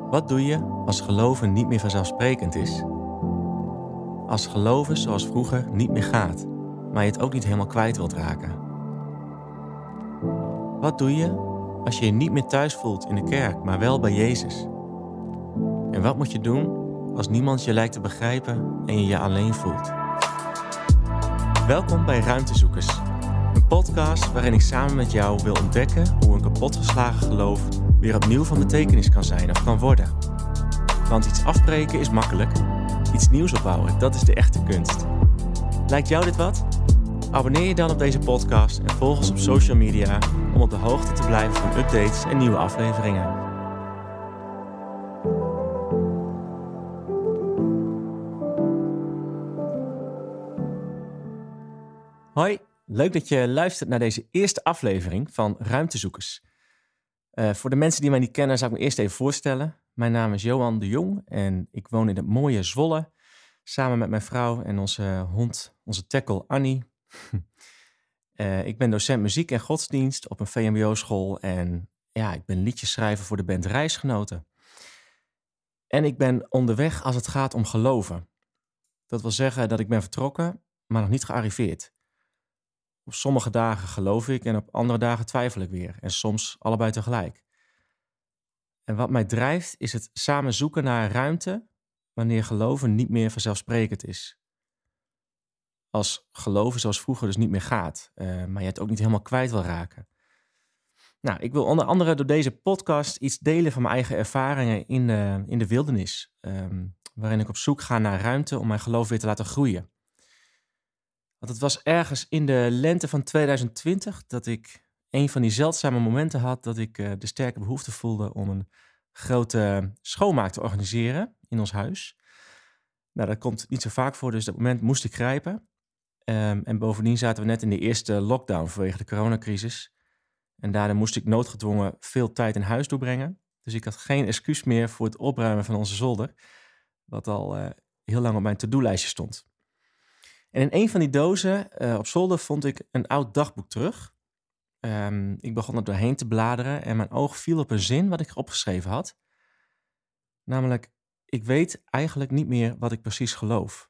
Wat doe je als geloven niet meer vanzelfsprekend is? Als geloven zoals vroeger niet meer gaat, maar je het ook niet helemaal kwijt wilt raken? Wat doe je als je je niet meer thuis voelt in de kerk, maar wel bij Jezus? En wat moet je doen als niemand je lijkt te begrijpen en je je alleen voelt? Welkom bij Ruimtezoekers, een podcast waarin ik samen met jou wil ontdekken hoe een kapotgeslagen geloof weer opnieuw van betekenis kan zijn of kan worden. Want iets afbreken is makkelijk, iets nieuws opbouwen, dat is de echte kunst. Lijkt jou dit wat? Abonneer je dan op deze podcast en volg ons op social media om op de hoogte te blijven van updates en nieuwe afleveringen. Hoi, leuk dat je luistert naar deze eerste aflevering van Ruimtezoekers. Voor de mensen die mij niet kennen, zal ik me eerst even voorstellen. Mijn naam is Johan de Jong en ik woon in het mooie Zwolle. Samen met mijn vrouw en onze hond, onze tackle Annie. Ik ben docent muziek en godsdienst op een VMBO-school. En ja, ik ben liedjeschrijver voor de band Reisgenoten. En ik ben onderweg als het gaat om geloven. Dat wil zeggen dat ik ben vertrokken, maar nog niet gearriveerd. Op sommige dagen geloof ik en op andere dagen twijfel ik weer. En soms allebei tegelijk. En wat mij drijft is het samen zoeken naar ruimte wanneer geloven niet meer vanzelfsprekend is. Als geloven zoals vroeger dus niet meer gaat, maar je het ook niet helemaal kwijt wil raken. Nou, ik wil onder andere door deze podcast iets delen van mijn eigen ervaringen in de wildernis. Waarin ik op zoek ga naar ruimte om mijn geloof weer te laten groeien. Want het was ergens in de lente van 2020 dat ik een van die zeldzame momenten had dat ik de sterke behoefte voelde om een grote schoonmaak te organiseren in ons huis. Nou, dat komt niet zo vaak voor, dus dat moment moest ik grijpen. En bovendien zaten we net in de eerste lockdown vanwege de coronacrisis. En daardoor moest ik noodgedwongen veel tijd in huis doorbrengen. Dus ik had geen excuus meer voor het opruimen van onze zolder, wat al heel lang op mijn to-do-lijstje stond. En in een van die dozen op zolder vond ik een oud dagboek terug. Ik begon er doorheen te bladeren en mijn oog viel op een zin wat ik opgeschreven had. Namelijk, ik weet eigenlijk niet meer wat ik precies geloof.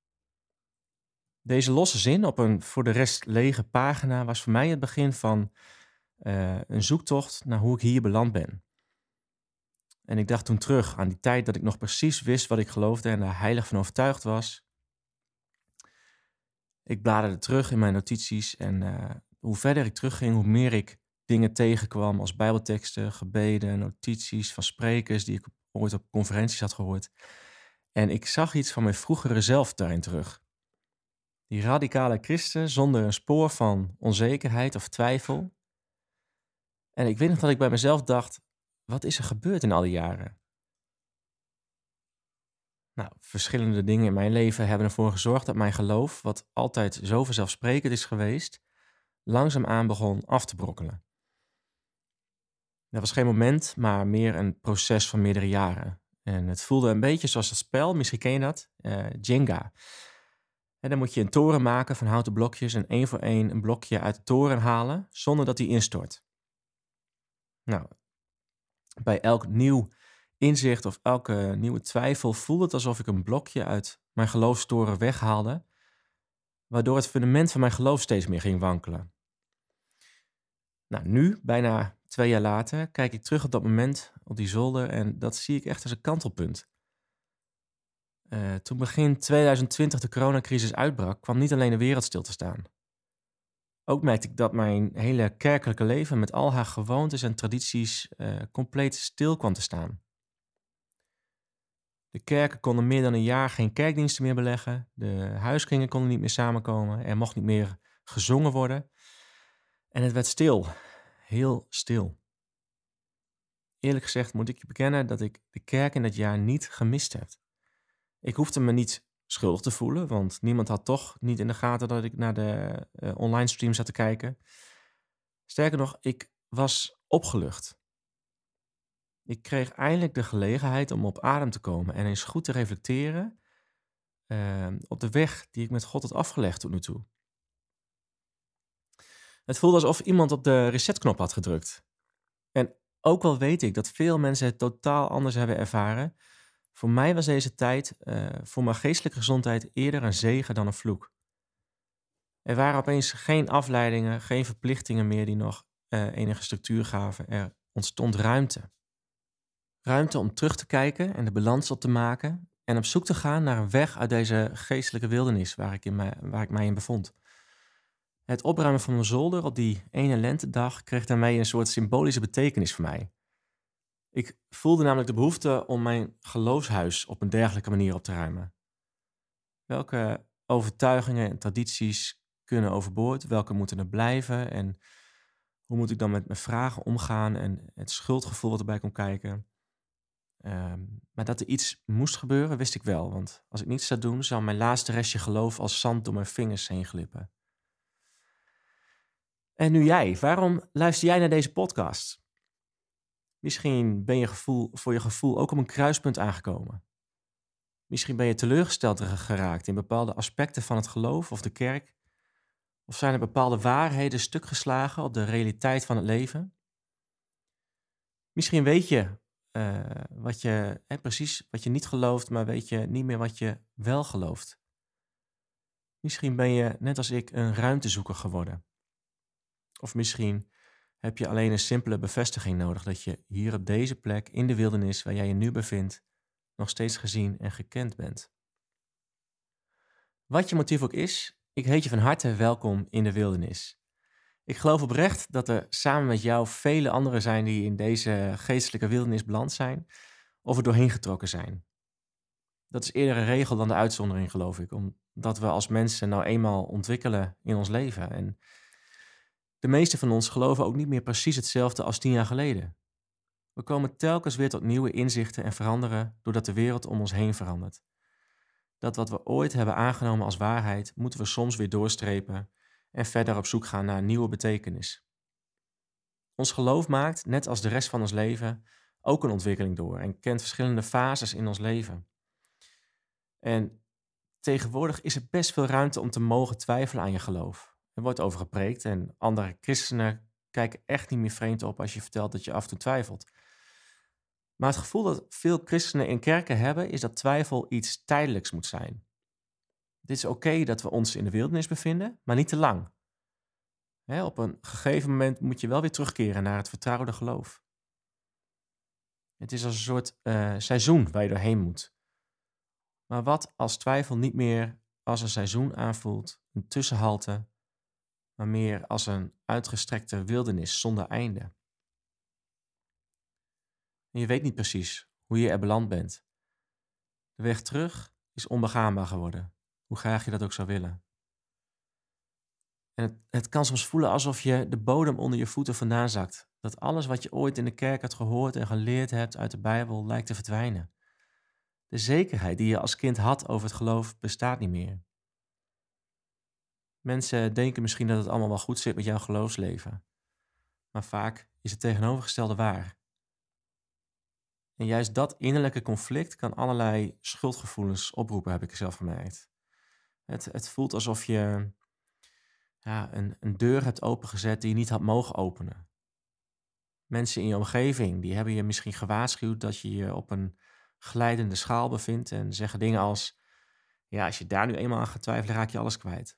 Deze losse zin op een voor de rest lege pagina was voor mij het begin van een zoektocht naar hoe ik hier beland ben. En ik dacht toen terug aan die tijd dat ik nog precies wist wat ik geloofde en daar heilig van overtuigd was. Ik bladerde terug in mijn notities en hoe verder ik terugging, hoe meer ik dingen tegenkwam als bijbelteksten, gebeden, notities van sprekers die ik ooit op conferenties had gehoord. En ik zag iets van mijn vroegere zelf daarin terug. Die radicale christen zonder een spoor van onzekerheid of twijfel. En ik weet nog dat ik bij mezelf dacht, wat is er gebeurd in al die jaren? Nou, verschillende dingen in mijn leven hebben ervoor gezorgd dat mijn geloof, wat altijd zo vanzelfsprekend is geweest, langzaamaan begon af te brokkelen. Dat was geen moment, maar meer een proces van meerdere jaren. En het voelde een beetje zoals dat spel, misschien ken je dat, Jenga. En dan moet je een toren maken van houten blokjes en één voor één een blokje uit de toren halen, zonder dat die instort. Nou, bij elk nieuw inzicht of elke nieuwe twijfel voelde het alsof ik een blokje uit mijn geloofstoren weghaalde, waardoor het fundament van mijn geloof steeds meer ging wankelen. Nou, nu, bijna 2 jaar later, kijk ik terug op dat moment op die zolder en dat zie ik echt als een kantelpunt. Toen begin 2020 de coronacrisis uitbrak, kwam niet alleen de wereld stil te staan. Ook merkte ik dat mijn hele kerkelijke leven met al haar gewoontes en tradities compleet stil kwam te staan. De kerken konden meer dan een jaar geen kerkdiensten meer beleggen. De huiskringen konden niet meer samenkomen. Er mocht niet meer gezongen worden. En het werd stil. Heel stil. Eerlijk gezegd moet ik je bekennen dat ik de kerk in dat jaar niet gemist heb. Ik hoefde me niet schuldig te voelen, want niemand had toch niet in de gaten dat ik naar de online stream zat te kijken. Sterker nog, ik was opgelucht. Ik kreeg eindelijk de gelegenheid om op adem te komen en eens goed te reflecteren op de weg die ik met God had afgelegd tot nu toe. Het voelde alsof iemand op de resetknop had gedrukt. En ook al weet ik dat veel mensen het totaal anders hebben ervaren, voor mij was deze tijd voor mijn geestelijke gezondheid eerder een zegen dan een vloek. Er waren opeens geen afleidingen, geen verplichtingen meer die nog enige structuur gaven. Er ontstond ruimte. Ruimte om terug te kijken en de balans op te maken en op zoek te gaan naar een weg uit deze geestelijke wildernis waar ik mij in bevond. Het opruimen van mijn zolder op die ene lentedag kreeg daarmee een soort symbolische betekenis voor mij. Ik voelde namelijk de behoefte om mijn geloofshuis op een dergelijke manier op te ruimen. Welke overtuigingen en tradities kunnen overboord? Welke moeten er blijven? En hoe moet ik dan met mijn vragen omgaan en het schuldgevoel wat erbij kon kijken? Maar dat er iets moest gebeuren, wist ik wel. Want als ik niets zou doen, zou mijn laatste restje geloof als zand door mijn vingers heen glippen. En nu jij, waarom luister jij naar deze podcast? Misschien ben je voor je gevoel ook op een kruispunt aangekomen. Misschien ben je teleurgesteld geraakt in bepaalde aspecten van het geloof of de kerk. Of zijn er bepaalde waarheden stuk geslagen op de realiteit van het leven? Misschien weet je precies wat je niet gelooft, maar weet je niet meer wat je wel gelooft. Misschien ben je, net als ik, een ruimtezoeker geworden. Of misschien heb je alleen een simpele bevestiging nodig dat je hier op deze plek in de wildernis waar jij je nu bevindt, nog steeds gezien en gekend bent. Wat je motief ook is, ik heet je van harte welkom in de wildernis. Ik geloof oprecht dat er samen met jou vele anderen zijn die in deze geestelijke wildernis beland zijn of er doorheen getrokken zijn. Dat is eerder een regel dan de uitzondering, geloof ik, omdat we als mensen nou eenmaal ontwikkelen in ons leven. En de meeste van ons geloven ook niet meer precies hetzelfde als 10 jaar geleden. We komen telkens weer tot nieuwe inzichten en veranderen doordat de wereld om ons heen verandert. Dat wat we ooit hebben aangenomen als waarheid, moeten we soms weer doorstrepen en verder op zoek gaan naar een nieuwe betekenis. Ons geloof maakt, net als de rest van ons leven, ook een ontwikkeling door en kent verschillende fases in ons leven. En tegenwoordig is er best veel ruimte om te mogen twijfelen aan je geloof. Er wordt over gepreekt en andere christenen kijken echt niet meer vreemd op als je vertelt dat je af en toe twijfelt. Maar het gevoel dat veel christenen in kerken hebben, is dat twijfel iets tijdelijks moet zijn. Het is oké dat we ons in de wildernis bevinden, maar niet te lang. Op een gegeven moment moet je wel weer terugkeren naar het vertrouwde geloof. Het is als een soort seizoen waar je doorheen moet. Maar wat als twijfel niet meer als een seizoen aanvoelt, een tussenhalte, maar meer als een uitgestrekte wildernis zonder einde? En je weet niet precies hoe je er beland bent. De weg terug is onbegaanbaar geworden, hoe graag je dat ook zou willen. En het kan soms voelen alsof je de bodem onder je voeten vandaan zakt. Dat alles wat je ooit in de kerk hebt gehoord en geleerd hebt uit de Bijbel lijkt te verdwijnen. De zekerheid die je als kind had over het geloof bestaat niet meer. Mensen denken misschien dat het allemaal wel goed zit met jouw geloofsleven. Maar vaak is het tegenovergestelde waar. En juist dat innerlijke conflict kan allerlei schuldgevoelens oproepen, heb ik zelf gemerkt. Het voelt alsof je een deur hebt opengezet die je niet had mogen openen. Mensen in je omgeving die hebben je misschien gewaarschuwd dat je je op een glijdende schaal bevindt en zeggen dingen als: ja, als je daar nu eenmaal aan gaat twijfelen, raak je alles kwijt.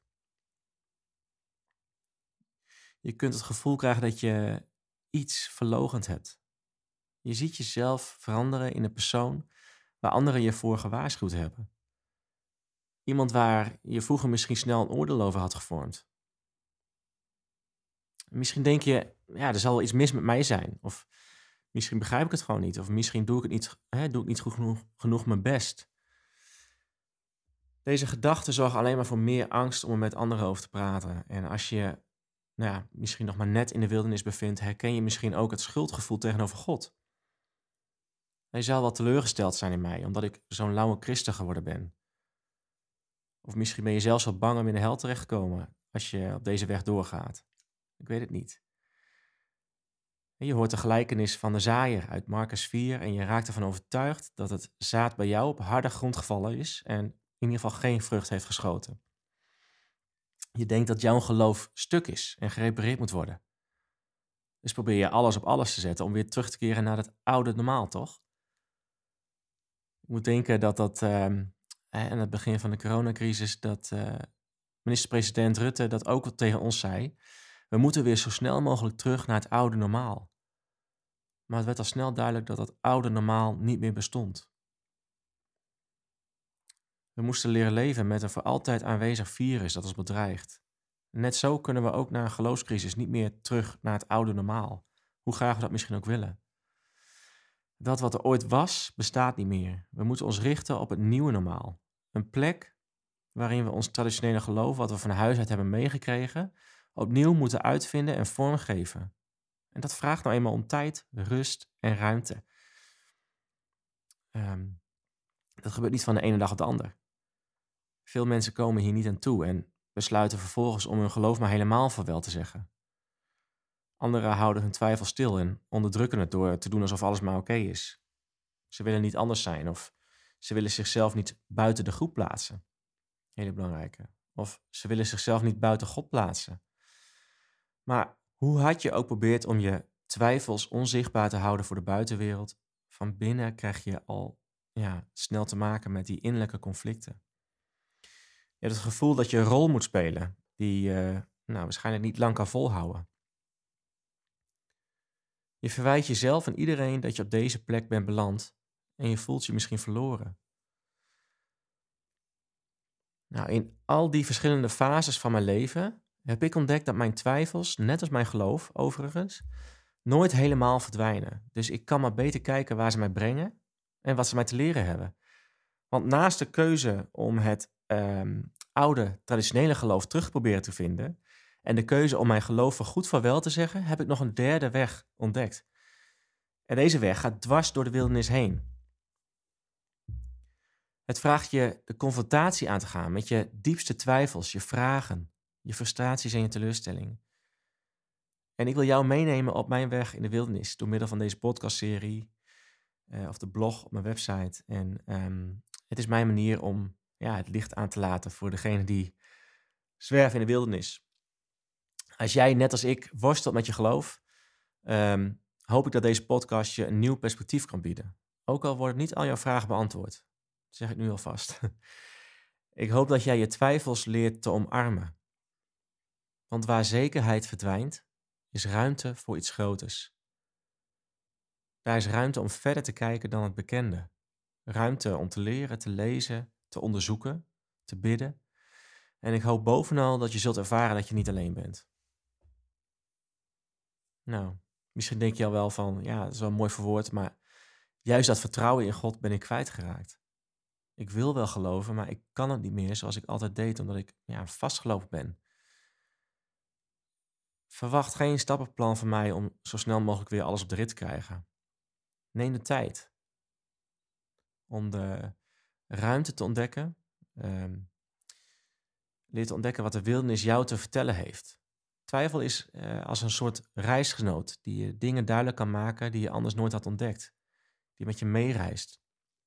Je kunt het gevoel krijgen dat je iets verloochend hebt. Je ziet jezelf veranderen in een persoon waar anderen je voor gewaarschuwd hebben. Iemand waar je vroeger misschien snel een oordeel over had gevormd. Misschien denk je, ja, er zal wel iets mis met mij zijn. Of misschien begrijp ik het gewoon niet. Of misschien doe ik niet goed genoeg mijn best. Deze gedachten zorgen alleen maar voor meer angst om er met anderen over te praten. En als je misschien nog maar net in de wildernis bevindt, herken je misschien ook het schuldgevoel tegenover God. Hij zal wel teleurgesteld zijn in mij, omdat ik zo'n lauwe christen geworden ben. Of misschien ben je zelfs wel bang om in de hel terecht te komen als je op deze weg doorgaat. Ik weet het niet. En je hoort de gelijkenis van de zaaier uit Marcus 4 en je raakt ervan overtuigd dat het zaad bij jou op harde grond gevallen is en in ieder geval geen vrucht heeft geschoten. Je denkt dat jouw geloof stuk is en gerepareerd moet worden. Dus probeer je alles op alles te zetten om weer terug te keren naar het oude normaal, toch? Ik moet denken dat aan het begin van de coronacrisis, dat minister-president Rutte dat ook wel tegen ons zei. We moeten weer zo snel mogelijk terug naar het oude normaal. Maar het werd al snel duidelijk dat dat oude normaal niet meer bestond. We moesten leren leven met een voor altijd aanwezig virus dat ons bedreigt. Net zo kunnen we ook na een geloofscrisis niet meer terug naar het oude normaal. Hoe graag we dat misschien ook willen. Dat wat er ooit was, bestaat niet meer. We moeten ons richten op het nieuwe normaal. Een plek waarin we ons traditionele geloof, wat we van huis uit hebben meegekregen, opnieuw moeten uitvinden en vormgeven. En dat vraagt nou eenmaal om tijd, rust en ruimte. Dat gebeurt niet van de ene dag op de ander. Veel mensen komen hier niet aan toe en besluiten vervolgens om hun geloof maar helemaal vaarwel te zeggen. Anderen houden hun twijfel stil en onderdrukken het door te doen alsof alles maar oké is. Ze willen niet anders zijn of ze willen zichzelf niet buiten de groep plaatsen. Hele belangrijke. Of ze willen zichzelf niet buiten God plaatsen. Maar hoe hard je ook probeert om je twijfels onzichtbaar te houden voor de buitenwereld, van binnen krijg je al snel te maken met die innerlijke conflicten. Je hebt het gevoel dat je een rol moet spelen die je waarschijnlijk niet lang kan volhouden. Je verwijt jezelf en iedereen dat je op deze plek bent beland en je voelt je misschien verloren. Nou, in al die verschillende fases van mijn leven heb ik ontdekt dat mijn twijfels, net als mijn geloof overigens, nooit helemaal verdwijnen. Dus ik kan maar beter kijken waar ze mij brengen en wat ze mij te leren hebben. Want naast de keuze om het oude, traditionele geloof terug te proberen te vinden en de keuze om mijn geloof voor goed vaarwel te zeggen, heb ik nog een derde weg ontdekt. En deze weg gaat dwars door de wildernis heen. Het vraagt je de confrontatie aan te gaan met je diepste twijfels, je vragen, je frustraties en je teleurstelling. En ik wil jou meenemen op mijn weg in de wildernis door middel van deze podcastserie of de blog op mijn website. En het is mijn manier om het licht aan te laten voor degene die zwerven in de wildernis. Als jij net als ik worstelt met je geloof, hoop ik dat deze podcast je een nieuw perspectief kan bieden. Ook al worden niet al jouw vragen beantwoord. Dat zeg ik nu alvast. Ik hoop dat jij je twijfels leert te omarmen. Want waar zekerheid verdwijnt, is ruimte voor iets groters. Daar is ruimte om verder te kijken dan het bekende. Ruimte om te leren, te lezen, te onderzoeken, te bidden. En ik hoop bovenal dat je zult ervaren dat je niet alleen bent. Nou, misschien denk je al wel van, dat is wel mooi verwoord, maar juist dat vertrouwen in God ben ik kwijtgeraakt. Ik wil wel geloven, maar ik kan het niet meer zoals ik altijd deed, omdat ik vastgelopen ben. Verwacht geen stappenplan van mij om zo snel mogelijk weer alles op de rit te krijgen. Neem de tijd om de ruimte te ontdekken. Leer te ontdekken wat de wildernis jou te vertellen heeft. Twijfel is als een soort reisgenoot die je dingen duidelijk kan maken die je anders nooit had ontdekt. Die met je meereist.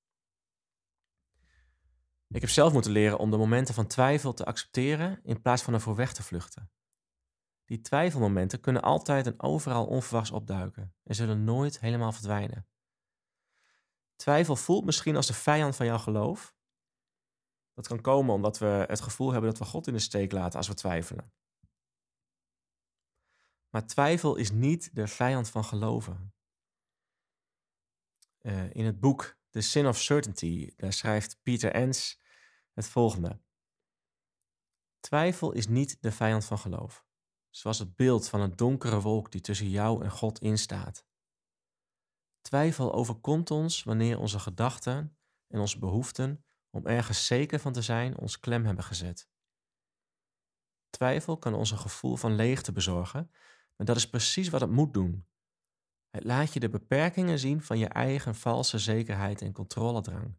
Ik heb zelf moeten leren om de momenten van twijfel te accepteren in plaats van ervoor weg te vluchten. Die twijfelmomenten kunnen altijd en overal onverwachts opduiken en zullen nooit helemaal verdwijnen. Twijfel voelt misschien als de vijand van jouw geloof. Dat kan komen omdat we het gevoel hebben dat we God in de steek laten als we twijfelen. Maar twijfel is niet de vijand van geloven. In het boek The Sin of Certainty, daar schrijft Peter Enns het volgende. Twijfel is niet de vijand van geloof, zoals het beeld van een donkere wolk die tussen jou en God instaat. Twijfel overkomt ons wanneer onze gedachten en onze behoeften om ergens zeker van te zijn ons klem hebben gezet. Twijfel kan ons een gevoel van leegte bezorgen, maar dat is precies wat het moet doen. Het laat je de beperkingen zien van je eigen valse zekerheid en controledrang.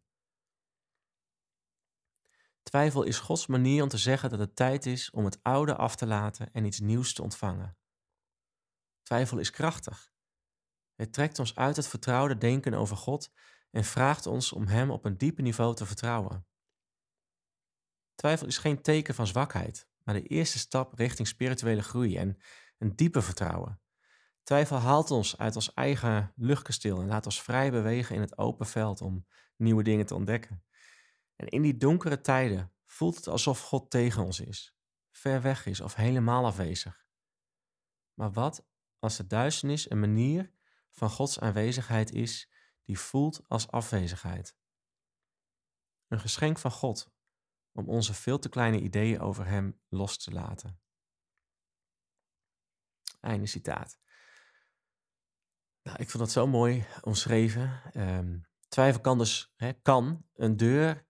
Twijfel is Gods manier om te zeggen dat het tijd is om het oude af te laten en iets nieuws te ontvangen. Twijfel is krachtig. Het trekt ons uit het vertrouwde denken over God en vraagt ons om Hem op een dieper niveau te vertrouwen. Twijfel is geen teken van zwakheid, maar de eerste stap richting spirituele groei en een dieper vertrouwen. Twijfel haalt ons uit ons eigen luchtkasteel en laat ons vrij bewegen in het open veld om nieuwe dingen te ontdekken. En in die donkere tijden voelt het alsof God tegen ons is, ver weg is of helemaal afwezig. Maar wat als de duisternis een manier van Gods aanwezigheid is die voelt als afwezigheid? Een geschenk van God om onze veel te kleine ideeën over Hem los te laten. Einde citaat. Nou, ik vond dat zo mooi omschreven. Twijfel kan dus een deur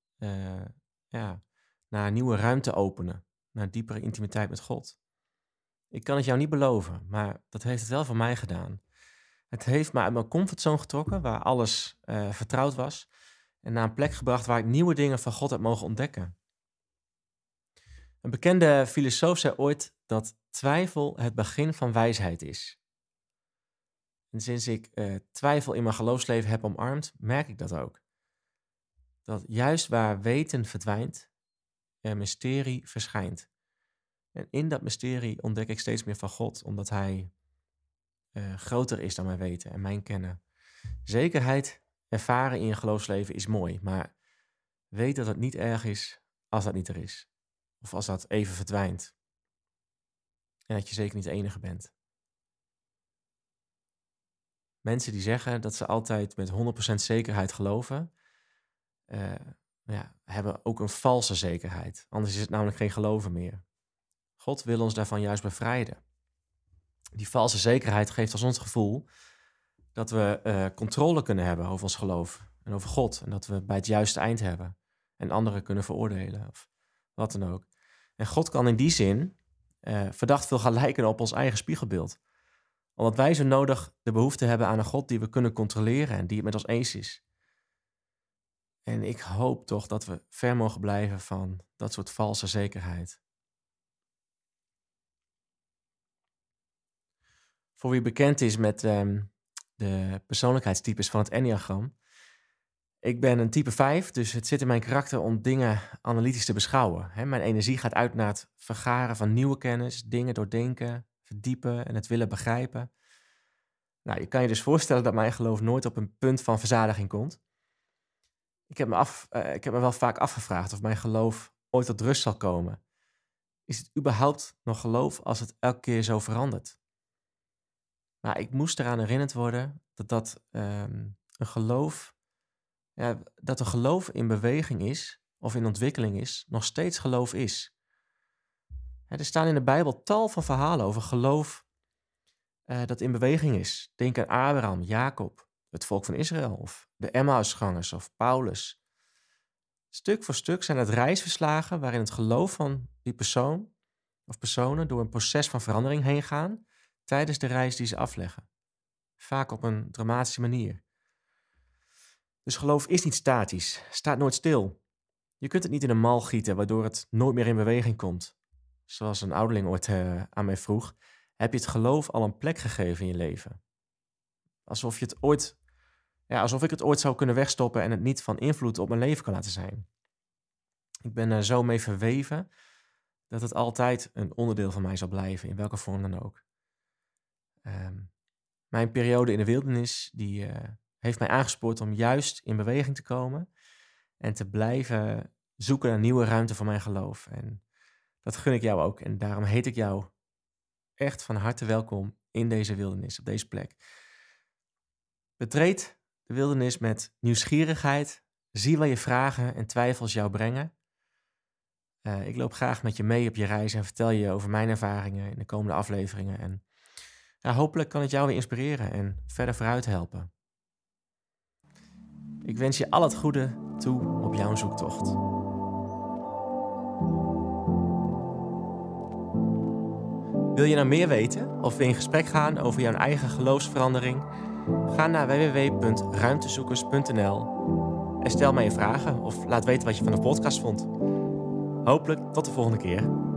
naar een nieuwe ruimte openen, naar diepere intimiteit met God. Ik kan het jou niet beloven, maar dat heeft het wel voor mij gedaan. Het heeft me uit mijn comfortzone getrokken, waar alles vertrouwd was, en naar een plek gebracht waar ik nieuwe dingen van God heb mogen ontdekken. Een bekende filosoof zei ooit dat twijfel het begin van wijsheid is. En sinds ik twijfel in mijn geloofsleven heb omarmd, merk ik dat ook. Dat juist waar weten verdwijnt, er mysterie verschijnt. En in dat mysterie ontdek ik steeds meer van God, omdat Hij groter is dan mijn weten en mijn kennen. Zekerheid ervaren in je geloofsleven is mooi, maar weet dat het niet erg is als dat niet er is. Of als dat even verdwijnt. En dat je zeker niet de enige bent. Mensen die zeggen dat ze altijd met 100% zekerheid geloven, hebben ook een valse zekerheid. Anders is het namelijk geen geloven meer. God wil ons daarvan juist bevrijden. Die valse zekerheid geeft ons gevoel dat we controle kunnen hebben over ons geloof en over God. En dat we bij het juiste eind hebben en anderen kunnen veroordelen of wat dan ook. En God kan in die zin verdacht veel gaan lijken op ons eigen spiegelbeeld. Omdat wij zo nodig de behoefte hebben aan een God die we kunnen controleren en die het met ons eens is. En ik hoop toch dat we ver mogen blijven van dat soort valse zekerheid. Voor wie bekend is met de persoonlijkheidstypes van het Enneagram. Ik ben een type 5, dus het zit in mijn karakter om dingen analytisch te beschouwen. Mijn energie gaat uit naar het vergaren van nieuwe kennis, dingen doordenken, verdiepen en het willen begrijpen. Nou, je kan je dus voorstellen dat mijn geloof nooit op een punt van verzadiging komt. Ik heb me wel vaak afgevraagd of mijn geloof ooit tot rust zal komen. Is het überhaupt nog geloof als het elke keer zo verandert? Maar ik moest eraan herinnerd worden dat een geloof in beweging is, of in ontwikkeling is, nog steeds geloof is. Er staan in de Bijbel tal van verhalen over geloof dat in beweging is. Denk aan Abraham, Jacob, het volk van Israël, of de Emmausgangers of Paulus. Stuk voor stuk zijn het reisverslagen waarin het geloof van die persoon of personen door een proces van verandering heen gaan tijdens de reis die ze afleggen. Vaak op een dramatische manier. Dus geloof is niet statisch, staat nooit stil. Je kunt het niet in een mal gieten waardoor het nooit meer in beweging komt. Zoals een ouderling ooit aan mij vroeg, heb je het geloof al een plek gegeven in je leven? Alsof ik het ooit zou kunnen wegstoppen en het niet van invloed op mijn leven kan laten zijn. Ik ben er zo mee verweven dat het altijd een onderdeel van mij zal blijven, in welke vorm dan ook. Mijn periode in de wildernis die heeft mij aangespoord om juist in beweging te komen en te blijven zoeken naar nieuwe ruimte voor mijn geloof. En dat gun ik jou ook. En daarom heet ik jou echt van harte welkom in deze wildernis, op deze plek. Betreed de wildernis met nieuwsgierigheid. Zie waar je vragen en twijfels jou brengen. Ik loop graag met je mee op je reis en vertel je over mijn ervaringen in de komende afleveringen. En hopelijk kan het jou weer inspireren en verder vooruit helpen. Ik wens je al het goede toe op jouw zoektocht. Wil je nou meer weten of in gesprek gaan over jouw eigen geloofsverandering? Ga naar www.ruimtezoekers.nl en stel mij je vragen of laat weten wat je van de podcast vond. Hopelijk tot de volgende keer.